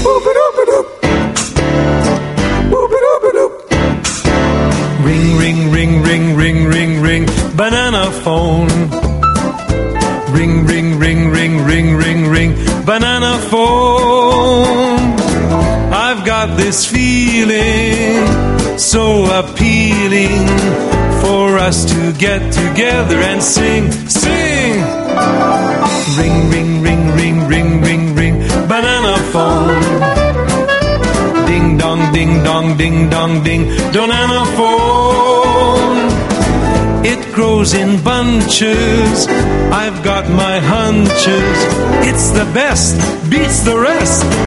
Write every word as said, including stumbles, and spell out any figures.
Ring, ring, ring, ring, ring, ring, ring, banana phone. Ring, ring, ring, ring, ring, ring, ring, banana phone. I've got this feeling so appealing for us to get together and sing, sing. Ring, ring, ring, ring, ring, ring, ring, banana phone. Ding dong, ding dong, ding dong, ding, banana phone. It grows in bunches, I've got my hunches. It's the best, beats the rest,